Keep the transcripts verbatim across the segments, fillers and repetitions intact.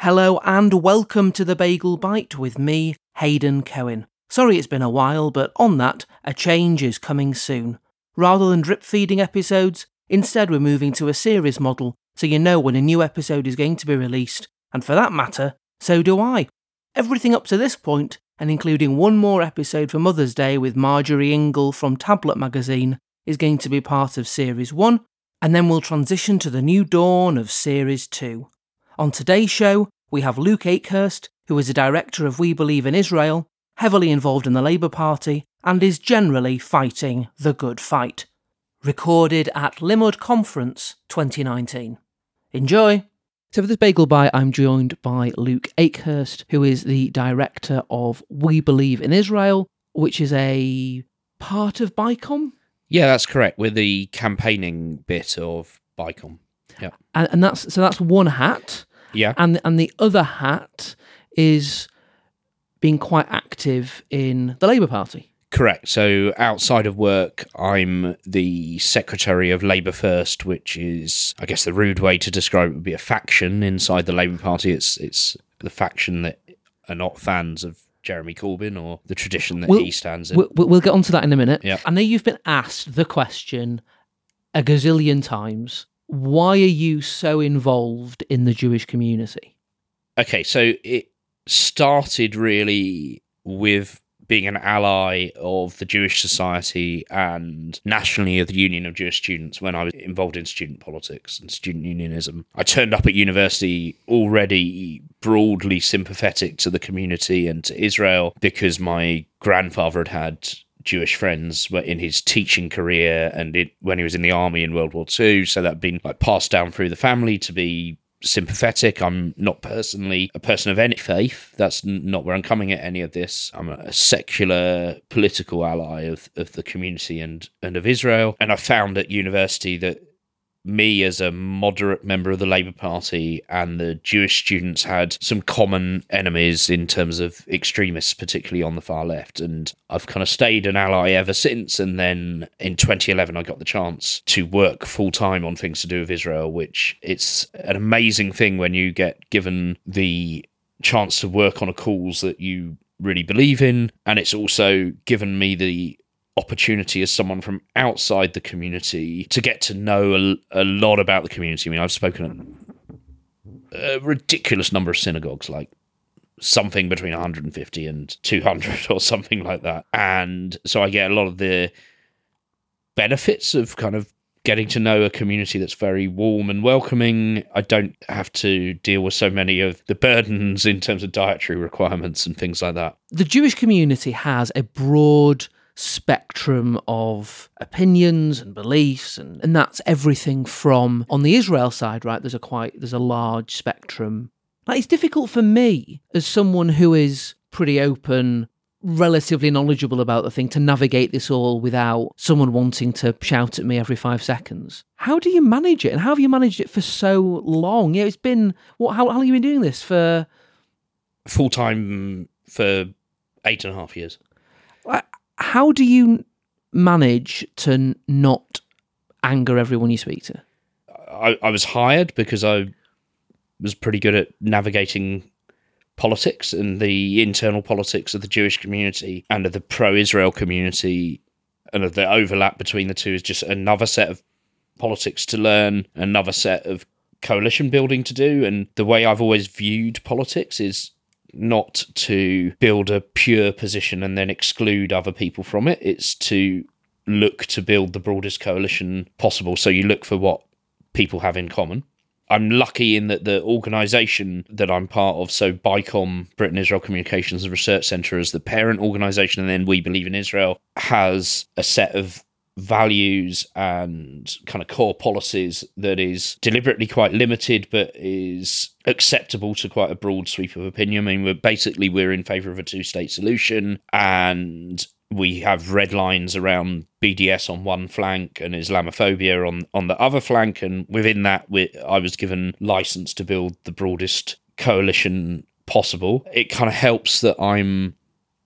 Hello and welcome to the Bagel Bite with me, Hayden Cohen. Sorry it's been a while, but on that, a change is coming soon. Rather than drip-feeding episodes, instead we're moving to a series model, so you know when a new episode is going to be released, and for that matter, so do I. Everything up to this point, and including one more episode for Mother's Day with Marjorie Ingle from Tablet Magazine, is going to be part of Series one, and then we'll transition to the new dawn of Series two. On today's show, we have Luke Akehurst, who is a director of We Believe in Israel, heavily involved in the Labour Party, and is generally fighting the good fight. Recorded at Limud Conference twenty nineteen. Enjoy! So for this Bagel Bite, I'm joined by Luke Akehurst, who is the director of We Believe in Israel, which is a part of BICOM? Yeah, that's correct. We're the campaigning bit of BICOM. Yeah, and, and that's so that's one hat. Yeah, and and the other hat is being quite active in the Labour Party. Correct. So outside of work, I'm the secretary of Labour First, which is, I guess, the rude way to describe it would be a faction inside the Labour Party. It's it's the faction that are not fans of Jeremy Corbyn or the tradition that we'll, he stands in. We'll, we'll get onto that in a minute. Yeah. I know you've been asked the question a gazillion times. Why are you so involved in the Jewish community? Okay, so it started really with being an ally of the Jewish Society and nationally of the Union of Jewish Students when I was involved in student politics and student unionism. I turned up at university already broadly sympathetic to the community and to Israel because my grandfather had had Jewish friends in his teaching career and it, when he was in the army in World War Two, so that'd been like passed down through the family to be sympathetic. I'm not personally a person of any faith. That's not where I'm coming at any of this. I'm a secular political ally of, of the community and, and of Israel. And I found at university that me as a moderate member of the Labour Party and the Jewish students had some common enemies in terms of extremists, particularly on the far left. And I've kind of stayed an ally ever since. And then in twenty eleven, I got the chance to work full time on things to do with Israel, which it's an amazing thing when you get given the chance to work on a cause that you really believe in. And it's also given me the opportunity as someone from outside the community to get to know a, a lot about the community. I mean, I've spoken at a ridiculous number of synagogues, like something between one hundred fifty and two hundred or something like that. And so I get a lot of the benefits of kind of getting to know a community that's very warm and welcoming. I don't have to deal with so many of the burdens in terms of dietary requirements and things like that. The Jewish community has a broad spectrum of opinions and beliefs, and, and that's everything from, on the Israel side, right, there's a quite there's a large spectrum. Like, it's difficult for me as someone who is pretty open, relatively knowledgeable about the thing, to navigate this all without someone wanting to shout at me every five seconds. How do you manage it, and how have you managed it for so long? Yeah, it's been what how, how long have you been doing this for? Full time for eight and a half years. How do you manage to not anger everyone you speak to? I, I was hired because I was pretty good at navigating politics and the internal politics of the Jewish community and of the pro-Israel community, and of the overlap between the two is just another set of politics to learn, another set of coalition building to do. And the way I've always viewed politics is not to build a pure position and then exclude other people from it. It's to look to build the broadest coalition possible. So you look for what people have in common. I'm lucky in that the organisation that I'm part of, so BICOM, Britain Israel Communications and Research Centre, as the parent organisation, and then We Believe in Israel, has a set of values and kind of core policies that is deliberately quite limited but is acceptable to quite a broad sweep of opinion. I mean, we're basically we're in favour of a two-state solution, and we have red lines around B D S on one flank and Islamophobia on, on the other flank, and within that we, I was given licence to build the broadest coalition possible. It kind of helps that I'm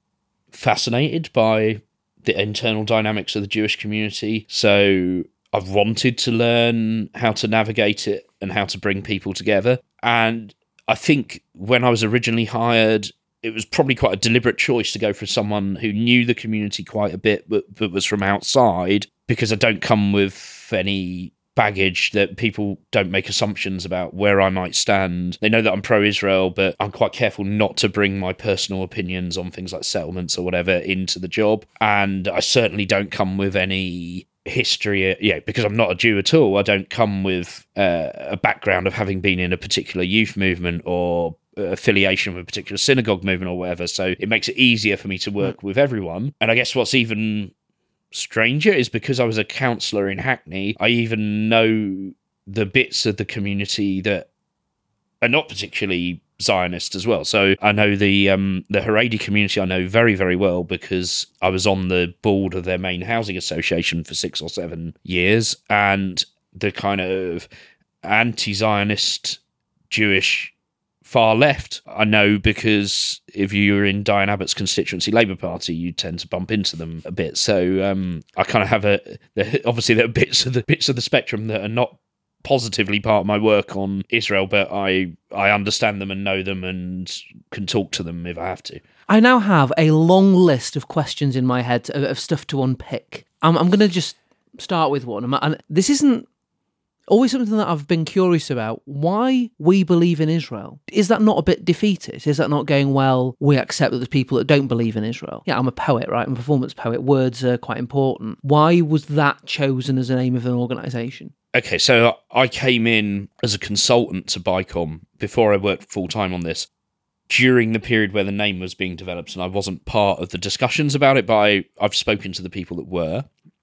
fascinated by the internal dynamics of the Jewish community. So I've wanted to learn how to navigate it and how to bring people together. And I think when I was originally hired, it was probably quite a deliberate choice to go for someone who knew the community quite a bit, but, but was from outside, because I don't come with any baggage that people don't make assumptions about where I might stand. They know that I'm pro-Israel, but I'm quite careful not to bring my personal opinions on things like settlements or whatever into the job. And I certainly don't come with any history, yeah, because I'm not a Jew at all. I don't come with uh, a background of having been in a particular youth movement or affiliation with a particular synagogue movement or whatever. So it makes it easier for me to work with everyone. And I guess what's even stranger is because I was a counsellor in Hackney, I even know the bits of the community that are not particularly Zionist as well. So I know the um, the Haredi community I know very, very well because I was on the board of their main housing association for six or seven years, and the kind of anti-Zionist Jewish far left I know because if you're in Diane Abbott's constituency Labour Party, you tend to bump into them a bit. So um, I kind of have a obviously there are bits of the bits of the spectrum that are not positively part of my work on Israel, but I I understand them and know them and can talk to them if I have to. I now have a long list of questions in my head of, of stuff to unpick. I'm, I'm going to just start with one, and this isn't always something that I've been curious about. Why we believe in Israel. Is that not a bit defeatist? Is that not going, well, we accept that there's people that don't believe in Israel? Yeah, I'm a poet, right? I'm a performance poet. Words are quite important. Why was that chosen as a name of an organisation? Okay, so I came in as a consultant to BICOM before I worked full-time on this, during the period where the name was being developed, and I wasn't part of the discussions about it, but I, I've spoken to the people that were.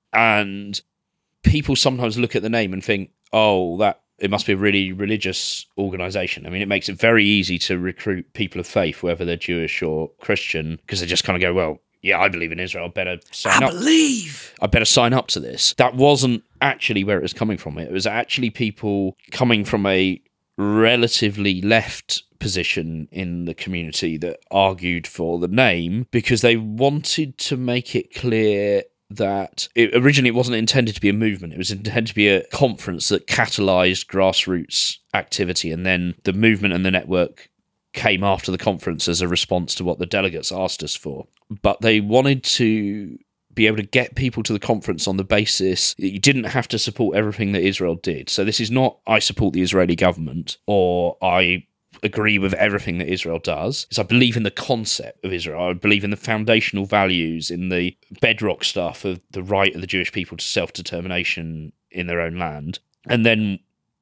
And people sometimes look at the name and think, oh, that it must be a really religious organisation. I mean, it makes it very easy to recruit people of faith, whether they're Jewish or Christian, because they just kind of go, well, yeah, I believe in Israel, I better sign I up. I believe! I better sign up to this. That wasn't actually where it was coming from. It was actually people coming from a relatively left position in the community that argued for the name because they wanted to make it clear that it, originally it wasn't intended to be a movement. It was intended to be a conference that catalysed grassroots activity, and then the movement and the network came after the conference as a response to what the delegates asked us for. But they wanted to be able to get people to the conference on the basis that you didn't have to support everything that Israel did. So this is not, I support the Israeli government, or I agree with everything that Israel does. Is I believe in the concept of Israel. I believe in the foundational values, in the bedrock stuff of the right of the Jewish people to self-determination in their own land. And then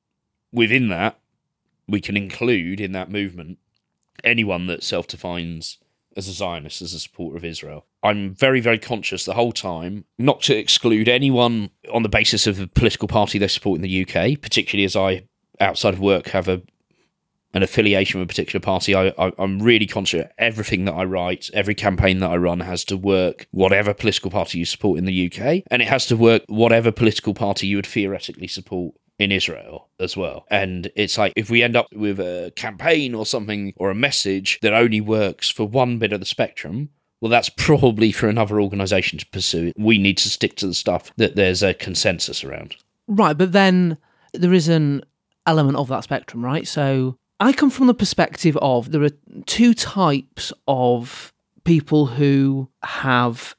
within that, we can include in that movement anyone that self-defines as a Zionist, as a supporter of Israel. I'm very, very conscious the whole time not to exclude anyone on the basis of the political party they support in the U K, particularly as I, outside of work, have a an affiliation with a particular party. I, I, I'm really conscious everything that I write, every campaign that I run has to work whatever political party you support in the U K, and it has to work whatever political party you would theoretically support in Israel as well. And it's like, if we end up with a campaign or something or a message that only works for one bit of the spectrum, well, that's probably for another organisation to pursue. We need to stick to the stuff that there's a consensus around. Right, but then there is an element of that spectrum, right? So I come from the perspective of there are two types of people who have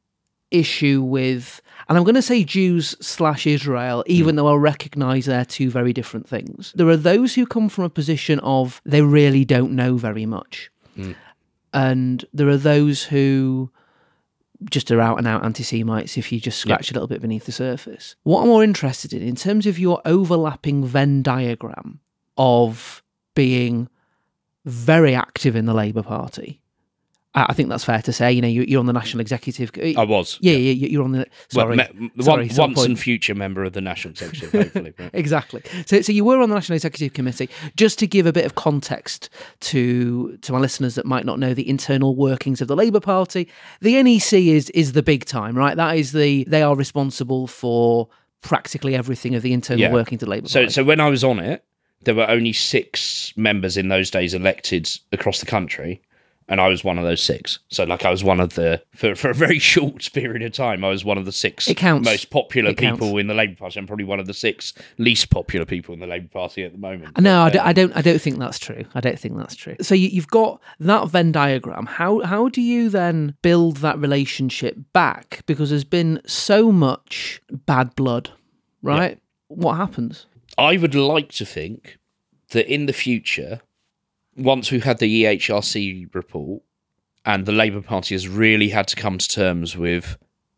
issue with, and I'm going to say Jews slash Israel, even mm. though I'll recognise they're two very different things. There are those who come from a position of they really don't know very much. Mm. And there are those who just are out and out anti-Semites if you just scratch yeah. a little bit beneath the surface. What I'm more interested in, in terms of your overlapping Venn diagram of being very active in the Labour Party, I think that's fair to say. You know, you're on the national executive. I was. Yeah, yeah. You're on the. Sorry, well, me, sorry one, once and future member of the national executive, hopefully. Right? Exactly. So, so you were on the national executive committee. Just to give a bit of context to to my listeners that might not know the internal workings of the Labour Party, the N E C is is the big time, right? That is the. They are responsible for practically everything of the internal yeah. workings of the Labour so, Party. So, when I was on it, there were only six members in those days elected across the country. And I was one of those six. So, like, I was one of the, for, for a very short period of time, I was one of the six It counts. most popular It people counts. in the Labour Party. I'm probably one of the six least popular people in the Labour Party at the moment. No, I But, don't, I um, don't. I don't think that's true. I don't think that's true. So you, you've got that Venn diagram. How how do you then build that relationship back? Because there's been so much bad blood, right? Yeah. What happens? I would like to think that in the future, once we've had the E H R C report and the Labour Party has really had to come to terms with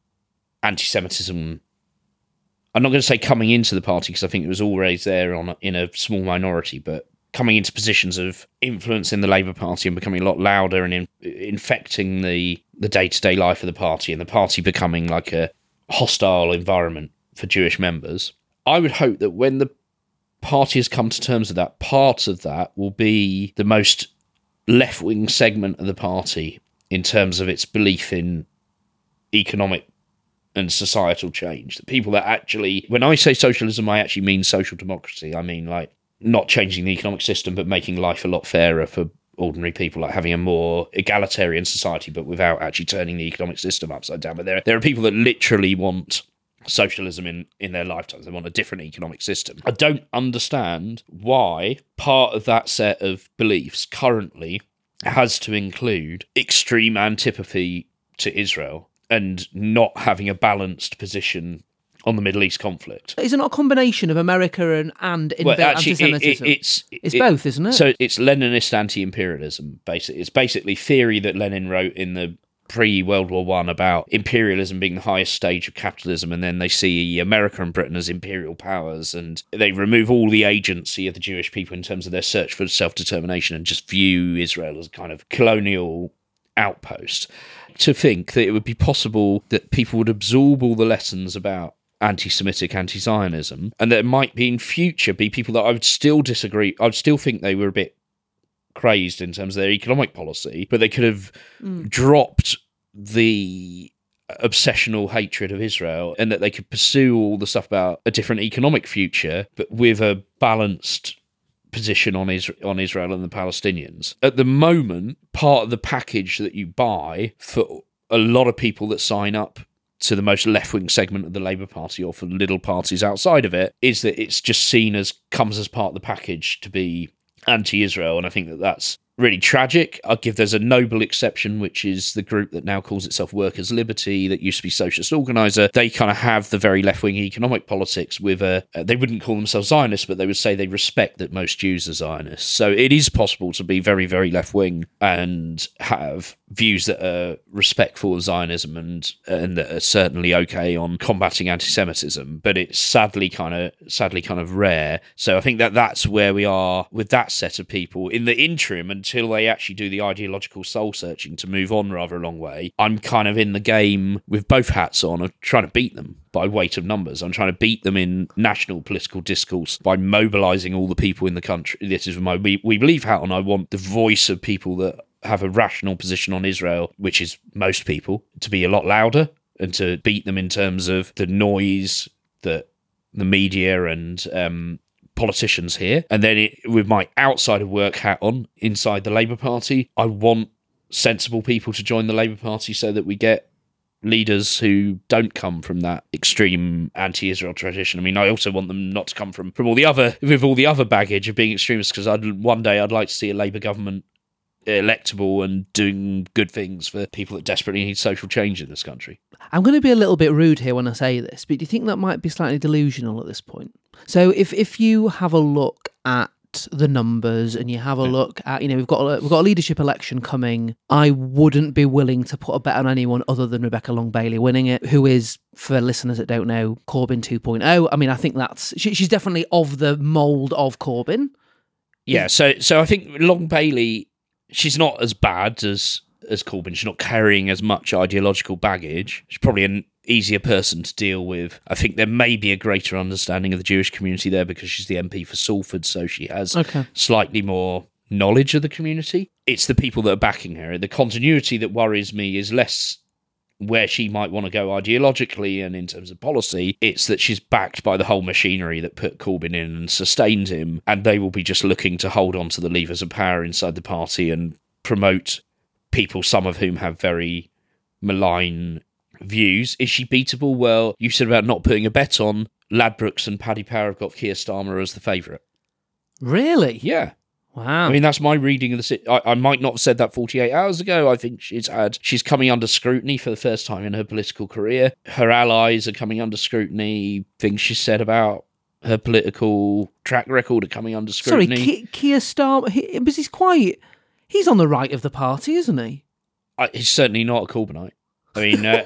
anti-Semitism, I'm not going to say coming into the party because I think it was always there on in a small minority, but coming into positions of influence in the Labour Party and becoming a lot louder and in, infecting the, the day-to-day life of the party, and the party becoming like a hostile environment for Jewish members. I would hope that when the party has come to terms with that, part of that will be the most left-wing segment of the party in terms of its belief in economic and societal change. The people that actually, when I say socialism, I actually mean social democracy. I mean, like, not changing the economic system, but making life a lot fairer for ordinary people, like having a more egalitarian society, but without actually turning the economic system upside down. But there, there are people that literally want socialism in, in their lifetimes. They want a different economic system. I don't understand why part of that set of beliefs currently has to include extreme antipathy to Israel and not having a balanced position on the Middle East conflict. Is it not a combination of America and, and in well, actually, anti-Semitism? It, it, it's it's it, both, isn't it? So it's Leninist anti-imperialism, basically. It's basically theory that Lenin wrote in the pre-World War One about imperialism being the highest stage of capitalism, and then they see America and Britain as imperial powers, and they remove all the agency of the Jewish people in terms of their search for self-determination and just view Israel as a kind of colonial outpost. To think that it would be possible that people would absorb all the lessons about anti-Semitic, anti-Zionism, and there might be in future be people that I would still disagree, I would still think they were a bit crazed in terms of their economic policy, but they could have mm. dropped the obsessional hatred of Israel, and that they could pursue all the stuff about a different economic future, but with a balanced position on Israel, on Israel and the Palestinians. At the moment, part of the package that you buy for a lot of people that sign up to the most left-wing segment of the Labour Party, or for little parties outside of it, is that it's just seen as, comes as part of the package to be anti-Israel, and I think that that's really tragic. I'll give there's a noble exception, which is the group that now calls itself Workers' Liberty, that used to be Socialist Organiser. They kind of have the very left-wing economic politics with a, uh, they wouldn't call themselves Zionists, but they would say they respect that most Jews are Zionists. So it is possible to be very, very left-wing and have views that are respectful of Zionism and and that are certainly okay on combating anti-Semitism, but it's sadly kind of sadly kind of rare. So I think that that's where we are with that set of people in the interim until they actually do the ideological soul searching to move on rather a long way. I'm kind of in the game with both hats on of trying to beat them by weight of numbers. I'm trying to beat them in national political discourse by mobilising all the people in the country. This is my We, we Believe hat on. I want the voice of people that have a rational position on Israel, which is most people, to be a lot louder and to beat them in terms of the noise that the media and um, politicians hear. And then it, with my outside of work hat on, inside the Labour Party, I want sensible people to join the Labour Party so that we get leaders who don't come from that extreme anti-Israel tradition. I mean, I also want them not to come from, from all the other, with all the other baggage of being extremists, because I'd one day I'd like to see a Labour government electable and doing good things for people that desperately need social change in this country. I'm going to be a little bit rude here when I say this, but do you think that might be slightly delusional at this point? So if if you have a look at the numbers and you have a look at, you know, we've got a, we've got a leadership election coming, I wouldn't be willing to put a bet on anyone other than Rebecca Long Bailey winning it, who is, for listeners that don't know, Corbyn two point oh. I mean, I think that's, she, she's definitely of the mould of Corbyn. Yeah, so so I think Long Bailey, she's not as bad as as Corbyn. She's not carrying as much ideological baggage. She's probably an easier person to deal with. I think there may be a greater understanding of the Jewish community there because she's the M P for Salford, so she has okay. slightly more knowledge of the community. It's the people that are backing her. The continuity that worries me is less where she might want to go ideologically and in terms of policy. It's that she's backed by the whole machinery that put Corbyn in and sustained him, and they will be just looking to hold on to the levers of power inside the party and promote people, some of whom have very malign views. Is she beatable? Well, you said about not putting a bet on. Ladbrokes and Paddy Power have got Keir Starmer as the favourite. Really? Yeah. Wow. I mean, that's my reading of the... Si- I, I might not have said that forty-eight hours ago. I think she's had... She's coming under scrutiny for the first time in her political career. Her allies are coming under scrutiny. Things she said about her political track record are coming under scrutiny. Sorry, Ke- Keir Starmer... He, because he's quite... He's on the right of the party, isn't he? I, he's certainly not a Corbynite. I mean, uh,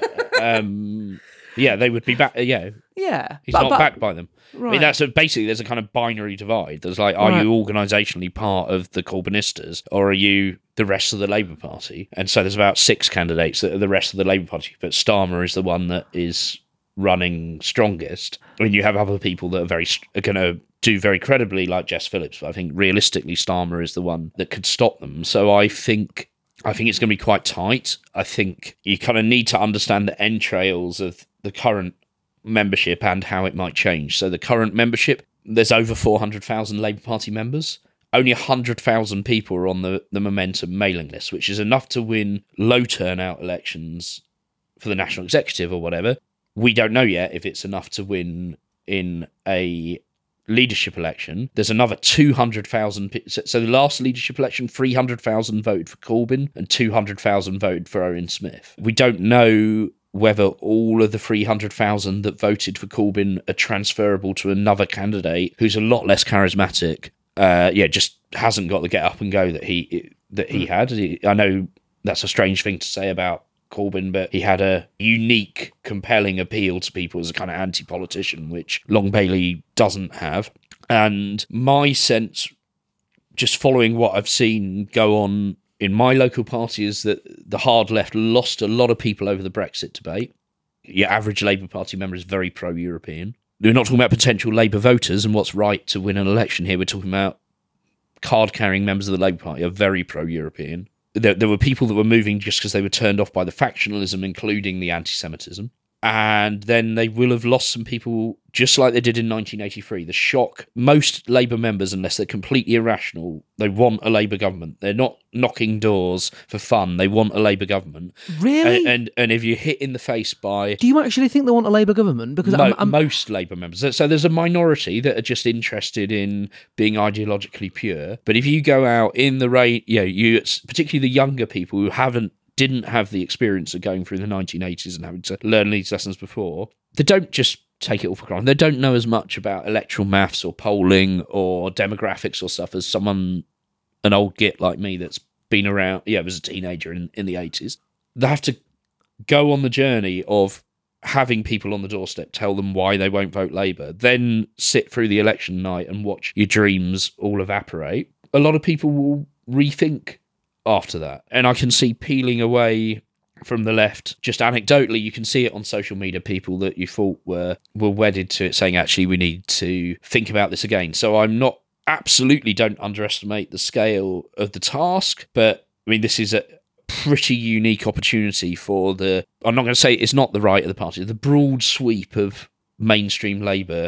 um, yeah, they would be back... Uh, yeah, Yeah. he's but, not but, backed by them. Right. I mean, that's a, basically, there's a kind of binary divide. There's like, are Right. you organisationally part of the Corbynistas, or are you the rest of the Labour Party? And so there's about six candidates that are the rest of the Labour Party, but Starmer is the one that is running strongest. I mean, you have other people that are very are going to do very credibly, like Jess Phillips, but I think realistically, Starmer is the one that could stop them. So I think... I think it's going to be quite tight. I think you kind of need to understand the entrails of the current membership and how it might change. So the current membership, there's over four hundred thousand Labour Party members. Only one hundred thousand people are on the, the Momentum mailing list, which is enough to win low turnout elections for the National Executive or whatever. We don't know yet if it's enough to win in a leadership election. There's another two hundred thousand. So the last leadership election, three hundred thousand voted for Corbyn and two hundred thousand voted for Owen Smith. We don't know whether all of the three hundred thousand that voted for Corbyn are transferable to another candidate who's a lot less charismatic. Uh, yeah, just hasn't got the get up and go that he that he had. I know that's a strange thing to say about Corbyn, but he had a unique, compelling appeal to people as a kind of anti-politician, which Long Bailey doesn't have. And my sense, just following what I've seen go on in my local party, is that the hard left lost a lot of people over the Brexit debate. Your average Labour Party member is very pro-European. We're not talking about potential Labour voters and what's right to win an election here. We're talking about card-carrying members of the Labour Party are very pro-European. There, there were people that were moving just because they were turned off by the factionalism, including the anti-Semitism. And then they will have lost some people, just like they did in nineteen eighty-three. The shock, most Labour members, unless they're completely irrational, they want a Labour government. They're not knocking doors for fun. They want a Labour government. Really? And and, and if you're hit in the face by... Do you actually think they want a Labour government? Because Mo- I'm, I'm... most Labour members. So, so there's a minority that are just interested in being ideologically pure. But if you go out in the rate, you know, you, particularly the younger people who haven't didn't have the experience of going through the nineteen eighties and having to learn these lessons before, they don't just take it all for granted. They don't know as much about electoral maths or polling or demographics or stuff as someone, an old git like me that's been around, yeah, was a teenager in, in the eighties. They have to go on the journey of having people on the doorstep tell them why they won't vote Labour, then sit through the election night and watch your dreams all evaporate. A lot of people will rethink after that. And I can see peeling away from the left, just anecdotally, you can see it on social media, people that you thought were, were wedded to it saying, actually, we need to think about this again. So I'm not, absolutely don't underestimate the scale of the task, but I mean, this is a pretty unique opportunity for the, I'm not going to say it's not the right of the party, the broad sweep of mainstream Labour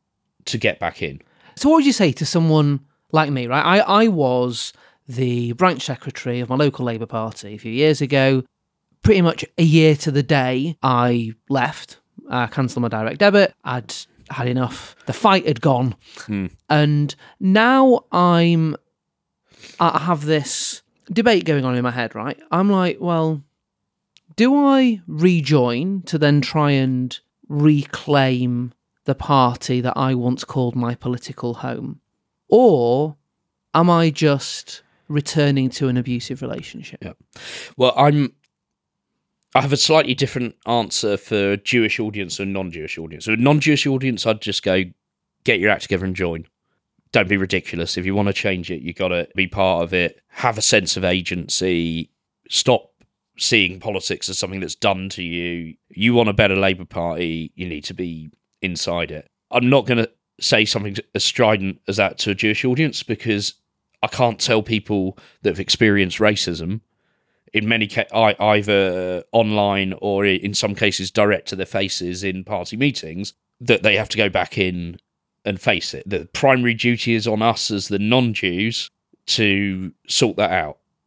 to get back in. So what would you say to someone like me, right? I, I was the branch secretary of my local Labour Party a few years ago. Pretty much a year to the day, I left, uh, cancelled my direct debit. I'd had enough. The fight had gone. Mm. And now I'm, I have this debate going on in my head, right? I'm like, well, do I rejoin to then try and reclaim the party that I once called my political home? Or am I just returning to an abusive relationship? Yeah. Well, I'm. I have a slightly different answer for Jewish audience and non-Jewish audience. So, non-Jewish audience, I'd just go get your act together and join. Don't be ridiculous. If you want to change it, you got to be part of it. Have a sense of agency. Stop seeing politics as something that's done to you. You want a better Labour Party, you need to be inside it. I'm not going to say something as strident as that to a Jewish audience because I can't tell people that have experienced racism, in many cases, either online or in some cases direct to their faces in party meetings, that they have to go back in and face it. The primary duty is on us as the non-Jews to sort that out.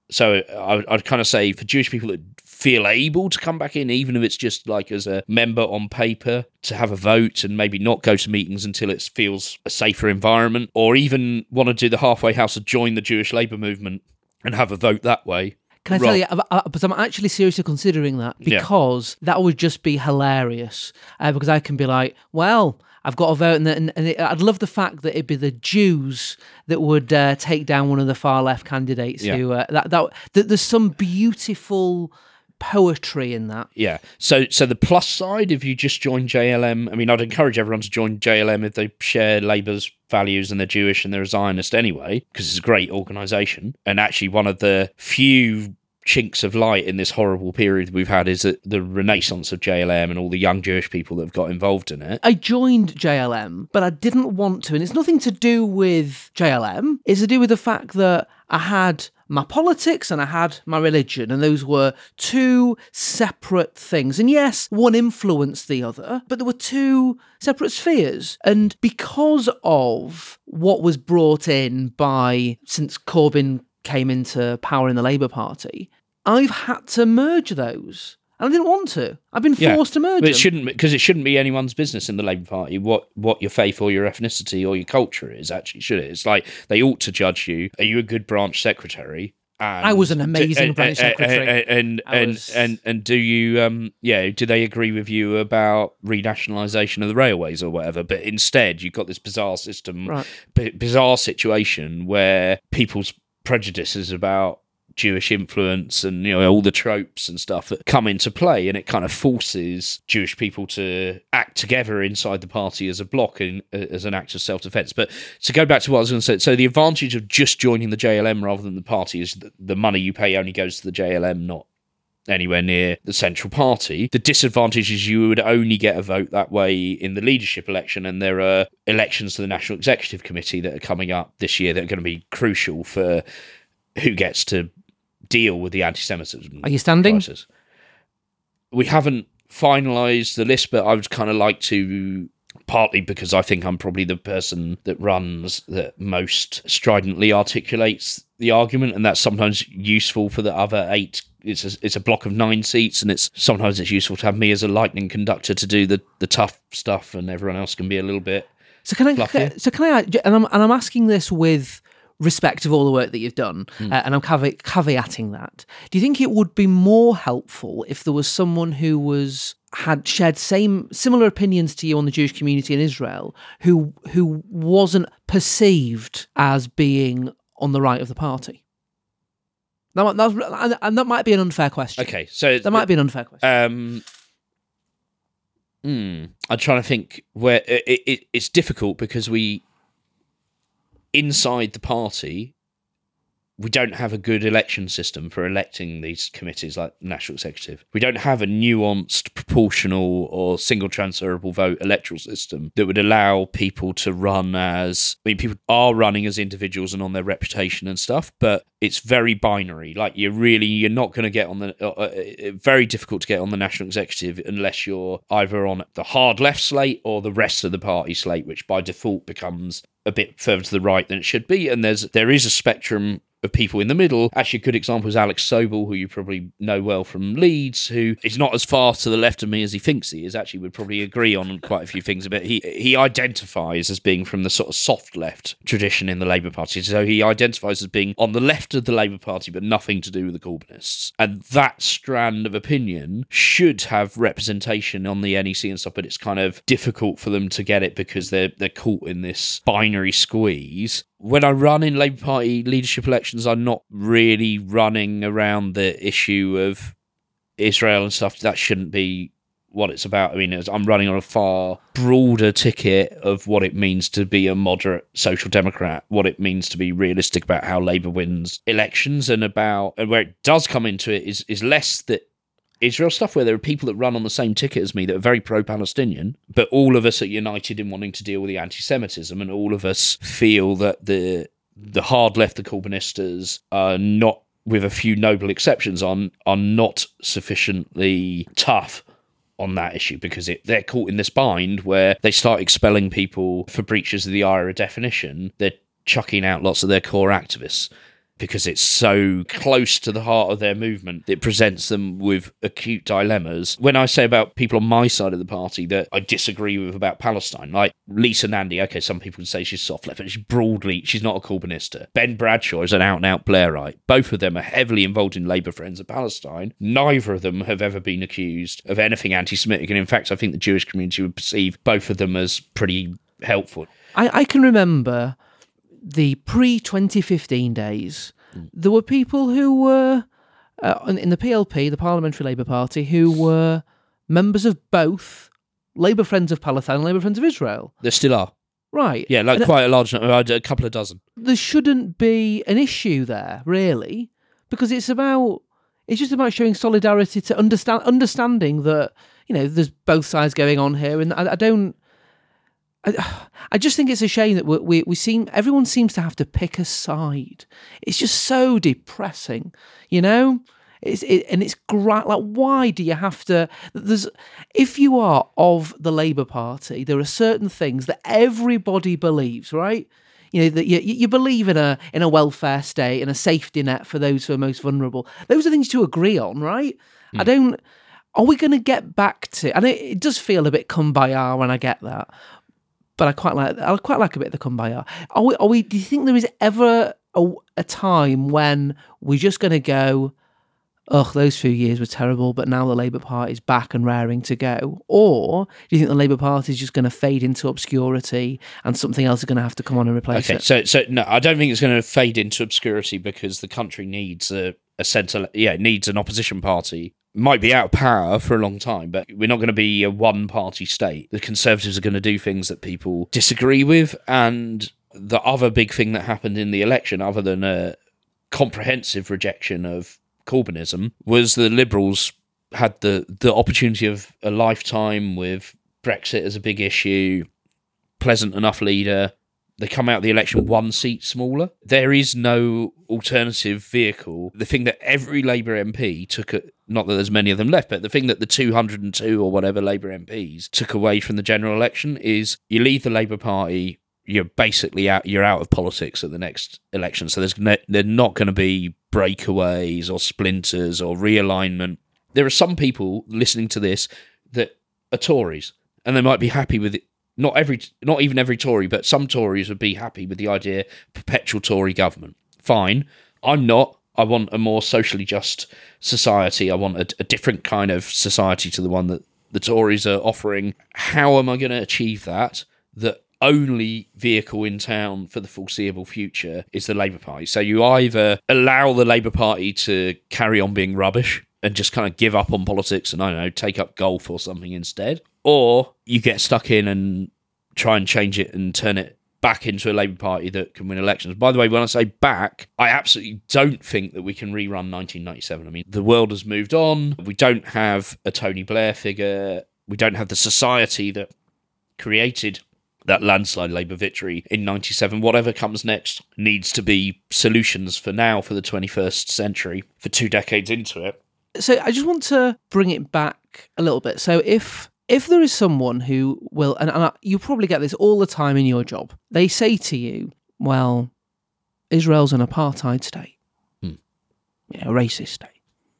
So I would, I'd kind of say for Jewish people that feel able to come back in, even if it's just like as a member on paper, to have a vote and maybe not go to meetings until it feels a safer environment, or even want to do the halfway house and join the Jewish labour movement and have a vote that way. Can I tell you, because I'm actually seriously considering that, because yeah. that would just be hilarious. Uh, because I can be like, well, I've got a vote, and, and, and it, I'd love the fact that it'd be the Jews that would uh, take down one of the far left candidates. Yeah. Who uh, that, that that there's some beautiful poetry in that. Yeah. So so the plus side, if you just join J L M, I mean, I'd encourage everyone to join J L M if they share Labour's values and they're Jewish and they're a Zionist anyway, because it's a great organisation. And actually one of the few chinks of light in this horrible period we've had is that the renaissance of J L M and all the young Jewish people that have got involved in it. I joined J L M, but I didn't want to, and it's nothing to do with J L M. It's to do with the fact that I had my politics and I had my religion, and those were two separate things. And yes, one influenced the other, but there were two separate spheres. And because of what was brought in by, since Corbyn came into power in the Labour Party, I've had to merge those. And I didn't want to. I've been forced yeah, to merge but it them. Shouldn't, because it shouldn't be anyone's business in the Labour Party what, what your faith or your ethnicity or your culture is, actually, should it? It's like they ought to judge you. Are you a good branch secretary? And I was an amazing and, branch secretary. And and was... and, and and do you um yeah do they agree with you about renationalisation of the railways or whatever? But instead you've got this bizarre system, right. b- bizarre situation where people's prejudices about Jewish influence and, you know, all the tropes and stuff that come into play, and it kind of forces Jewish people to act together inside the party as a bloc and as an act of self-defense. But to go back to what I was going to say, so the advantage of just joining the J L M rather than the party is that the money you pay only goes to the J L M, not anywhere near the central party. The disadvantage is you would only get a vote that way in the leadership election, and there are elections to the National Executive Committee that are coming up this year that are going to be crucial for who gets to deal with the anti-Semitism. Are you standing? Crisis. We haven't finalised the list, but I would kind of like to, partly because I think I'm probably the person that runs that most stridently articulates the argument, and that's sometimes useful for the other eight. It's a, it's a block of nine seats, and it's sometimes it's useful to have me as a lightning conductor to do the, the tough stuff, and everyone else can be a little bit So can I? fluffier. So can I? And I'm and I'm asking this with respect of all the work that you've done, mm. uh, and I'm cave- caveating that. Do you think it would be more helpful if there was someone who was had shared same similar opinions to you on the Jewish community in Israel, who who wasn't perceived as being on the right of the party? That might, that, and that might be an unfair question. Okay, so that might be an unfair question. Um, mm, I'm trying to think where it, it, it's difficult because we. Inside the party, we don't have a good election system for electing these committees like the National Executive. We don't have a nuanced, proportional or single transferable vote electoral system that would allow people to run as... I mean, people are running as individuals and on their reputation and stuff, but it's very binary. Like, you're really... You're not going to get on the... Uh, uh, very difficult to get on the National Executive unless you're either on the hard left slate or the rest of the party slate, which by default becomes a bit further to the right than it should be. And there's there is a spectrum of people in the middle. Actually, a good example is Alex Sobel, who you probably know well from Leeds, who is not as far to the left of me as he thinks he is. Actually, would probably agree on quite a few things. But he he identifies as being from the sort of soft left tradition in the Labour Party. So he identifies as being on the left of the Labour Party, but nothing to do with the Corbynists. And that strand of opinion should have representation on the N E C and stuff, but it's kind of difficult for them to get it because they're they're caught in this binary squeeze. When I run in Labour Party leadership elections, I'm not really running around the issue of Israel and stuff. That shouldn't be what it's about. I mean, I'm running on a far broader ticket of what it means to be a moderate social democrat, what it means to be realistic about how Labour wins elections, and about, and where it does come into it is, is less that Israel stuff, where there are people that run on the same ticket as me that are very pro-Palestinian, but all of us are united in wanting to deal with the anti-Semitism, and all of us feel that the the hard left, the Corbynistas, are not, with a few noble exceptions, on are not sufficiently tough on that issue, because it, they're caught in this bind where they start expelling people for breaches of the I R A definition. They're chucking out lots of their core activists. because it's so close to the heart of their movement, it presents them with acute dilemmas. When I say about people on my side of the party that I disagree with about Palestine, like Lisa Nandy, okay, some people can say she's soft left, but she's broadly, she's not a Corbynista. Ben Bradshaw is an out-and-out Blairite. Both of them are heavily involved in Labour Friends of Palestine. Neither of them have ever been accused of anything anti-Semitic, and in fact, I think the Jewish community would perceive both of them as pretty helpful. I, I can remember the pre-twenty fifteen days. Mm. There were people who were uh, in the P L P, the Parliamentary Labour Party, who were members of both Labour Friends of Palestine and Labour Friends of Israel. There still are. Right. Yeah, like and quite a large number, a couple of dozen. There shouldn't be an issue there, really, because it's about, it's just about showing solidarity to understand, understanding that, you know, there's both sides going on here, and I, I don't, I, I just think it's a shame that we, we we seem everyone seems to have to pick a side. It's just so depressing, you know. It's it, and it's great. Like, why do you have to? There's if you are of the Labour Party, there are certain things that everybody believes, right? You know, that you you believe in a in a welfare state and a safety net for those who are most vulnerable. Those are things to agree on, right? Mm. I don't. Are we going to get back to? And it, it does feel a bit kumbaya when I get that. But I quite like I quite like a bit of the kumbaya. Are we? Are we? Do you think there is ever a, a time when we're just going to go, ugh, those few years were terrible, but now the Labour Party's back and raring to go? Or do you think the Labour Party is just going to fade into obscurity and something else is going to have to come on and replace okay, it? Okay, so so no, I don't think it's going to fade into obscurity because the country needs a, a centre. Yeah, it needs an opposition party. Might be out of power for a long time, but we're not going to be a one-party state. The Conservatives are going to do things that people disagree with, and the other big thing that happened in the election, other than a comprehensive rejection of Corbynism, was the Liberals had the, the opportunity of a lifetime with Brexit as a big issue, pleasant enough leader. They come out of the election one seat smaller. There is no alternative vehicle. The thing that every Labour M P took, a, not that there's many of them left, but the thing that the two hundred two or whatever Labour M Ps took away from the general election is you leave the Labour Party, you're basically out, you're out of politics at the next election. So there's no, there's not going to be breakaways or splinters or realignment. There are some people listening to this that are Tories, and they might be happy with it. Not every, not even every Tory, but some Tories would be happy with the idea of perpetual Tory government. Fine. I'm not. I want a more socially just society. I want a, a different kind of society to the one that the Tories are offering. How am I going to achieve that? The only vehicle in town for the foreseeable future is the Labour Party. So you either allow the Labour Party to carry on being rubbish and just kind of give up on politics and, I don't know, take up golf or something instead, or you get stuck in and try and change it and turn it back into a Labour Party that can win elections. By the way, when I say back, I absolutely don't think that we can rerun nineteen ninety-seven. I mean, the world has moved on. We don't have a Tony Blair figure. We don't have the society that created that landslide Labour victory in ninety-seven. Whatever comes next needs to be solutions for now, for the twenty-first century, for two decades into it. So I just want to bring it back a little bit. So if if there is someone who will, and, and you probably get this all the time in your job, they say to you, well, Israel's an apartheid state, hmm. yeah, a racist state.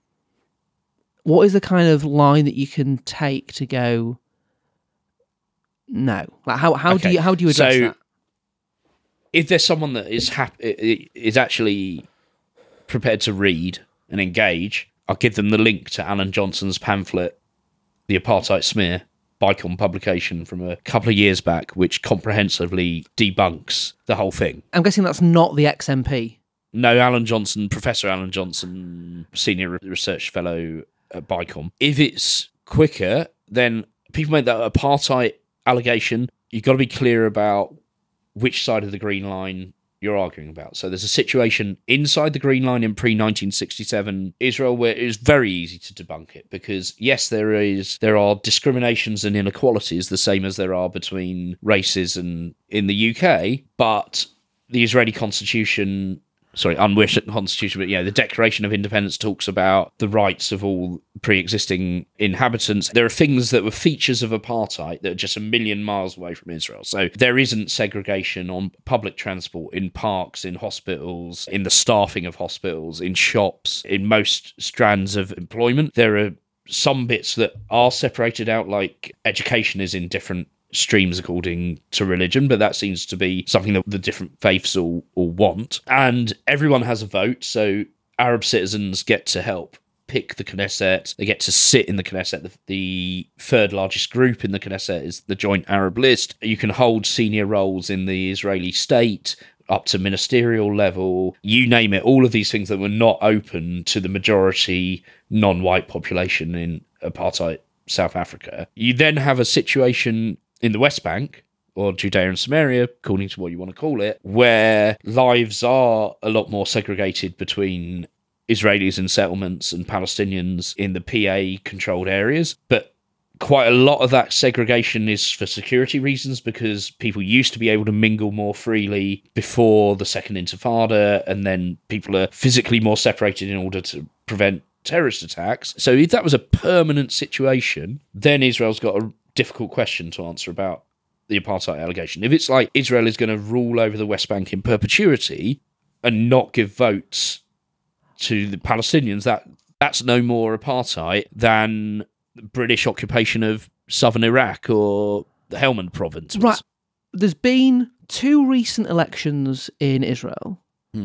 What is the kind of line that you can take to go, no? Like how how okay. do you how do you address so, that? If there's someone that is happy, is actually prepared to read and engage, I'll give them the link to Alan Johnson's pamphlet, The Apartheid Smear, Bicom publication from a couple of years back, which comprehensively debunks the whole thing. I'm guessing that's not the ex M P. No, Alan Johnson, Professor Alan Johnson, Senior Research Fellow at Bicom. If it's quicker, then people make that apartheid allegation. You've got to be clear about which side of the Green Line you're arguing about. So there's a situation inside the Green Line in pre-nineteen sixty-seven Israel where it is very easy to debunk it, because yes, there is there are discriminations and inequalities the same as there are between races and in the U K, but the Israeli constitution sorry, unwished constitution, but yeah, the Declaration of Independence talks about the rights of all pre-existing inhabitants. There are things that were features of apartheid that are just a million miles away from Israel. So there isn't segregation on public transport, in parks, in hospitals, in the staffing of hospitals, in shops, in most strands of employment. There are some bits that are separated out, like education is in different streams according to religion, but that seems to be something that the different faiths all, all want. And everyone has a vote, so Arab citizens get to help pick the Knesset. They get to sit in the Knesset. The, the third largest group in the Knesset is the Joint Arab List. You can hold senior roles in the Israeli state, up to ministerial level, you name it, all of these things that were not open to the majority non-white population in apartheid South Africa. You then have a situation in the West Bank, or Judea and Samaria, according to what you want to call it, where lives are a lot more segregated between Israelis in settlements and Palestinians in the P A-controlled areas. But quite a lot of that segregation is for security reasons, because people used to be able to mingle more freely before the Second Intifada, and then people are physically more separated in order to prevent terrorist attacks. So if that was a permanent situation, then Israel's got a difficult question to answer about the apartheid allegation. If it's like Israel is going to rule over the West Bank in perpetuity and not give votes to the Palestinians, that that's no more apartheid than the British occupation of southern Iraq or the Helmand province. Right. There's been two recent elections in Israel, Hmm.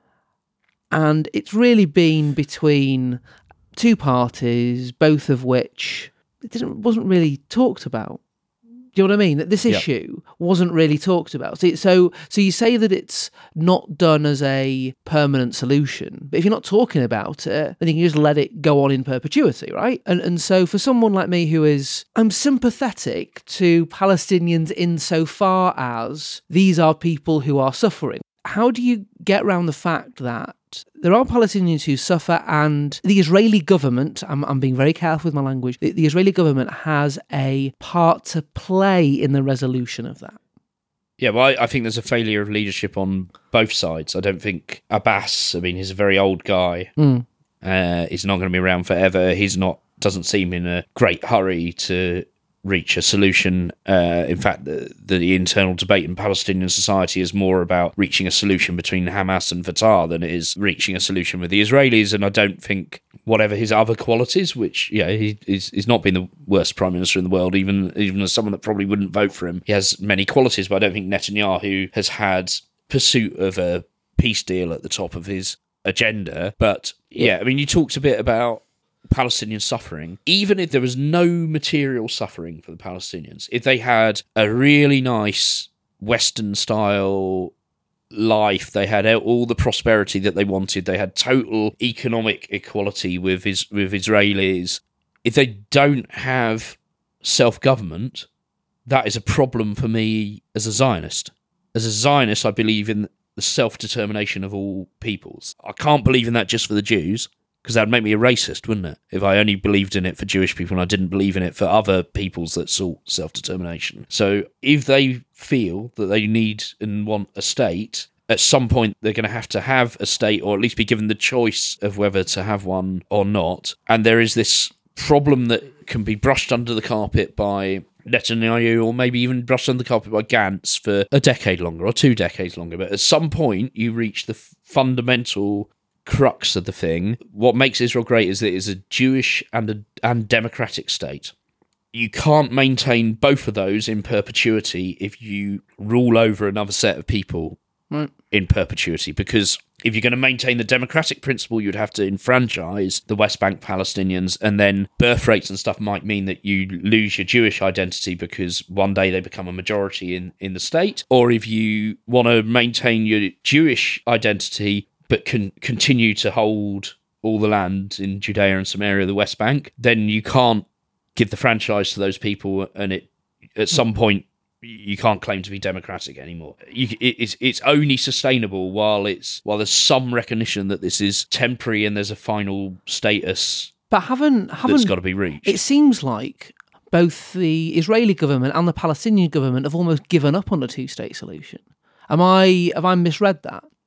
and it's really been between two parties, both of which it didn't wasn't really talked about. Do you know what I mean? That this Yeah. issue wasn't really talked about. So, so, so you say that it's not done as a permanent solution, but if you're not talking about it, then you can just let it go on in perpetuity, right? And and so for someone like me who is, I'm sympathetic to Palestinians insofar as these are people who are suffering. How do you get around the fact that there are Palestinians who suffer, and the Israeli government, I'm, I'm being very careful with my language, the, the Israeli government has a part to play in the resolution of that? Yeah, well, I, I think there's a failure of leadership on both sides. I don't think Abbas, I mean, he's a very old guy. Mm. Uh, he's not going to be around forever. He's not, doesn't seem in a great hurry to reach a solution. Uh, in fact, the, the internal debate in Palestinian society is more about reaching a solution between Hamas and Fatah than it is reaching a solution with the Israelis. And I don't think, whatever his other qualities, which, yeah, he, he's, he's not been the worst prime minister in the world, even, even as someone that probably wouldn't vote for him. He has many qualities, but I don't think Netanyahu has had pursuit of a peace deal at the top of his agenda. But, yeah, I mean, you talked a bit about Palestinian suffering. Even if there was no material suffering for the Palestinians, if they had a really nice Western style life, they had all the prosperity that they wanted, they had total economic equality with is, with Israelis, if they don't have self-government, that is a problem for me as a Zionist. As a Zionist, I believe in the self-determination of all peoples. I can't believe in that just for the Jews, because that would make me a racist, wouldn't it? If I only believed in it for Jewish people and I didn't believe in it for other peoples that sought self-determination. So if they feel that they need and want a state, at some point they're going to have to have a state, or at least be given the choice of whether to have one or not. And there is this problem that can be brushed under the carpet by Netanyahu, or maybe even brushed under the carpet by Gantz for a decade longer or two decades longer. But at some point you reach the fundamental crux of the thing. What makes Israel great is that it is a Jewish and a and democratic state. You can't maintain both of those in perpetuity if you rule over another set of people Right. in perpetuity, because if you're going to maintain the democratic principle, you'd have to enfranchise the West Bank Palestinians, and then birth rates and stuff might mean that you lose your Jewish identity because one day they become a majority in, in the state. Or if you want to maintain your Jewish identity but can continue to hold all the land in Judea and Samaria, the West Bank, then you can't give the franchise to those people, and it at some point you can't claim to be democratic anymore. You, it, it's it's only sustainable while it's while there's some recognition that this is temporary and there's a final status But haven't haven't that's got to be reached. it seems like both the Israeli government and the Palestinian government have almost given up on a two-state solution. Am I have I misread that?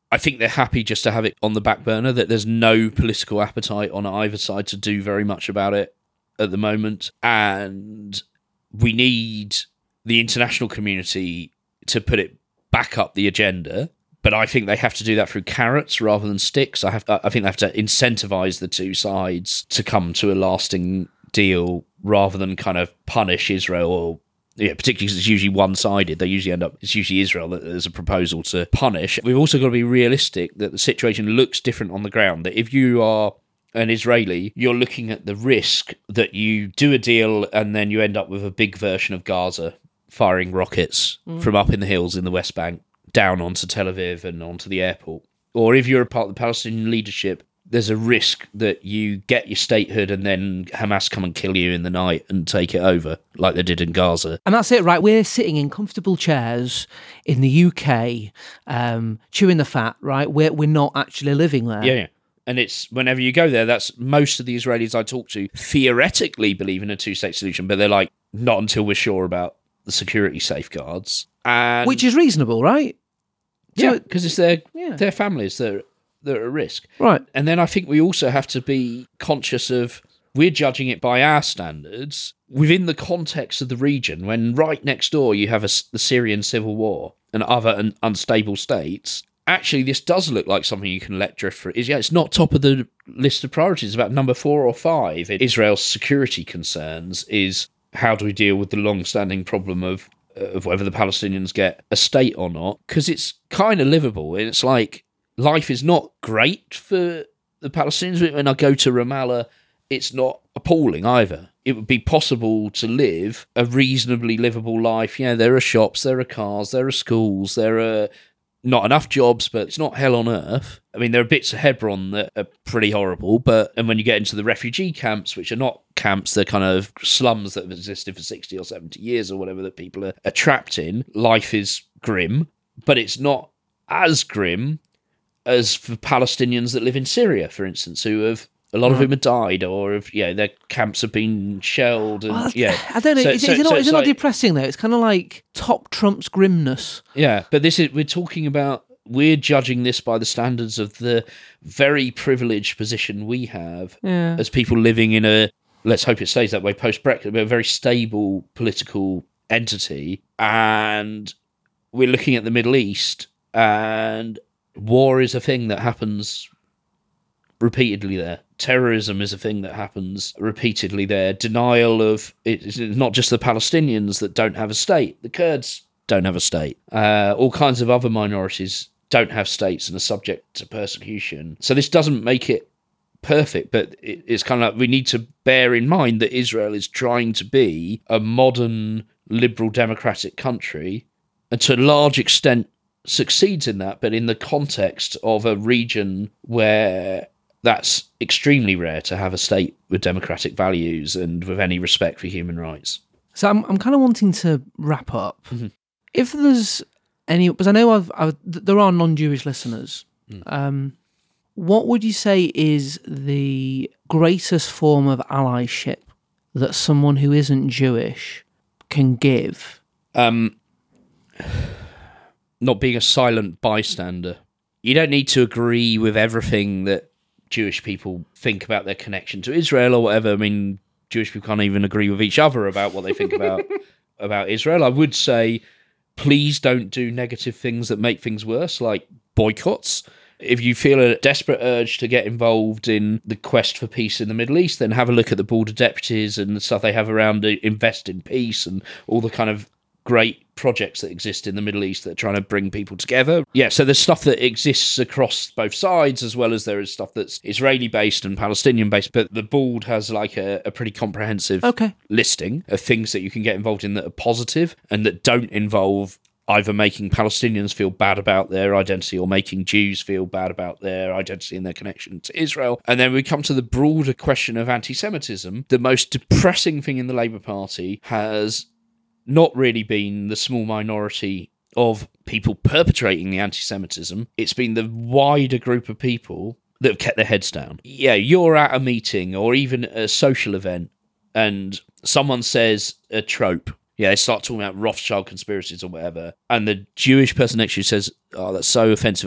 I think they're happy just to have it on the back burner, that there's no political appetite on either side to do very much about it at the moment. And we need the international community to put it back up the agenda. But I think they have to do that through carrots rather than sticks. I have, I think they have to incentivize the two sides to come to a lasting deal rather than kind of punish Israel, or yeah, particularly because it's usually one-sided. They usually end up, it's usually Israel that there's a proposal to punish. We've also got to be realistic that the situation looks different on the ground, that if you are an Israeli, you're looking at the risk that you do a deal and then you end up with a big version of Gaza firing rockets mm. from up in the hills in the West Bank down onto Tel Aviv and onto the airport. Or if you're a part of the Palestinian leadership, there's a risk that you get your statehood and then Hamas come and kill you in the night and take it over, like they did in Gaza. And that's it, right? We're sitting in comfortable chairs in the U K, um, chewing the fat, right? We're, we're not actually living there. Yeah, yeah. And it's, whenever you go there, that's most of the Israelis I talk to theoretically believe in a two-state solution, but they're like, not until we're sure about the security safeguards. And which is reasonable, right? Yeah, because it's their yeah. their families that are, that are at risk. Right. And then I think we also have to be conscious of, we're judging it by our standards within the context of the region, when right next door you have a, the Syrian civil war and other un, unstable states. Actually, this does look like something you can let drift for. Is yeah, it's not top of the list of priorities. It's about number four or five. Israel's security concerns is, how do we deal with the long-standing problem of of whether the Palestinians get a state or not? Because it's kind of livable. And it's like, life is not great for the Palestinians. When I go to Ramallah, it's not appalling either. It would be possible to live a reasonably livable life. Yeah, there are shops, there are cars, there are schools, there are not enough jobs, but it's not hell on earth. I mean, there are bits of Hebron that are pretty horrible, but and when you get into the refugee camps, which are not camps, they're kind of slums that have existed for sixty or seventy years or whatever that people are, are trapped in, life is grim, but it's not as grim as for Palestinians that live in Syria, for instance, who have, a lot of whom have died, or if yeah, their camps have been shelled. And, well, yeah, I don't know. So, is, so, is it not, so is it not like, depressing though? It's kind of like top trumps grimness. Yeah, but this is we're talking about. We're judging this by the standards of the very privileged position we have yeah. as people living in a, let's hope it stays that way post-Brexit, but a very stable political entity. And we're looking at the Middle East, and war is a thing that happens repeatedly there. Terrorism is a thing that happens repeatedly there. Denial of, it's not just the Palestinians that don't have a state. The Kurds don't have a state. Uh, all kinds of other minorities don't have states and are subject to persecution. So this doesn't make it perfect, but it, it's kind of like we need to bear in mind that Israel is trying to be a modern, liberal, democratic country, and to a large extent succeeds in that, but in the context of a region where that's extremely rare to have a state with democratic values and with any respect for human rights. So I'm I'm kind of wanting to wrap up. Mm-hmm. If there's any, because I know I've, I've there are non-Jewish listeners. Mm. Um, what would you say is the greatest form of allyship that someone who isn't Jewish can give? Um, not being a silent bystander. You don't need to agree with everything that Jewish people think about their connection to Israel or whatever. I mean, Jewish people can't even agree with each other about what they think about about Israel. I would say, please don't do negative things that make things worse, like boycotts. If you feel a desperate urge to get involved in the quest for peace in the Middle East, then have a look at the border deputies and the stuff they have around to invest in peace and all the kind of great projects that exist in the Middle East that are trying to bring people together. Yeah, so there's stuff that exists across both sides, as well as there is stuff that's Israeli-based and Palestinian-based, but the board has like a, a pretty comprehensive okay. listing of things that you can get involved in that are positive and that don't involve either making Palestinians feel bad about their identity or making Jews feel bad about their identity and their connection to Israel. And then we come to the broader question of anti-Semitism. The most depressing thing in the Labour Party has not really been the small minority of people perpetrating the anti-Semitism. It's been the wider group of people that have kept their heads down. Yeah, you're at a meeting or even a social event and someone says a trope. Yeah, they start talking about Rothschild conspiracies or whatever, and the Jewish person next to you says, oh, that's so offensive, I'm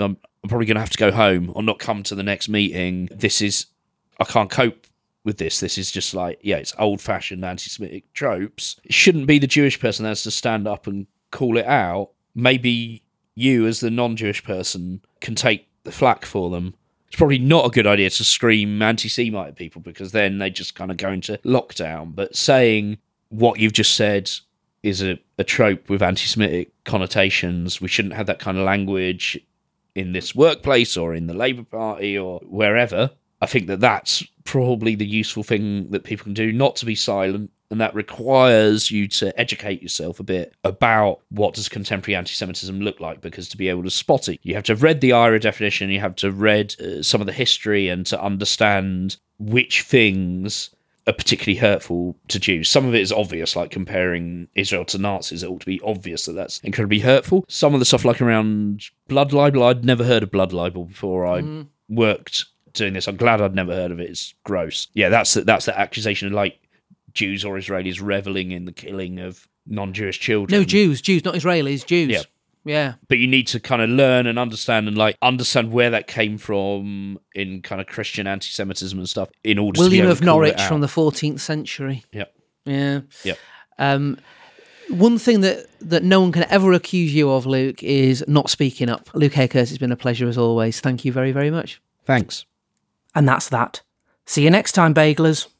I'm probably going to have to go home or not come to the next meeting. This is, I can't cope with this. This is just like, yeah, it's old-fashioned anti-Semitic tropes. It shouldn't be the Jewish person that has to stand up and call it out. Maybe you, as the non-Jewish person, can take the flak for them. It's probably not a good idea to scream anti-Semite at people, because then they just kind of go into lockdown. But saying what you've just said is a, a trope with anti-Semitic connotations. We shouldn't have that kind of language in this workplace or in the Labour Party or wherever. I think that that's probably the useful thing that people can do, not to be silent. And that requires you to educate yourself a bit about what does contemporary anti-Semitism look like, because to be able to spot it, you have to have read the I R A definition, you have to have read uh, some of the history, and to understand which things are particularly hurtful to Jews. Some of it is obvious, like comparing Israel to Nazis. It ought to be obvious that that's incredibly hurtful. Some of the stuff like around blood libel, I'd never heard of blood libel before I mm. worked doing this. I'm glad I'd never heard of it. It's gross. Yeah, that's the, that's the accusation of like Jews or Israelis reveling in the killing of non-Jewish children. No, Jews, Jews, not Israelis, Jews. Yeah. Yeah. But you need to kind of learn and understand and like understand where that came from in kind of Christian anti-Semitism and stuff in order William to be able of to call Norwich it out. from the fourteenth century. Yep. Yeah. Yep. Um, one thing that, that no one can ever accuse you of, Luke, is not speaking up. Luke Haycurst, it's been a pleasure as always. Thank you very, very much. Thanks. And that's that. See you next time, Bagelers.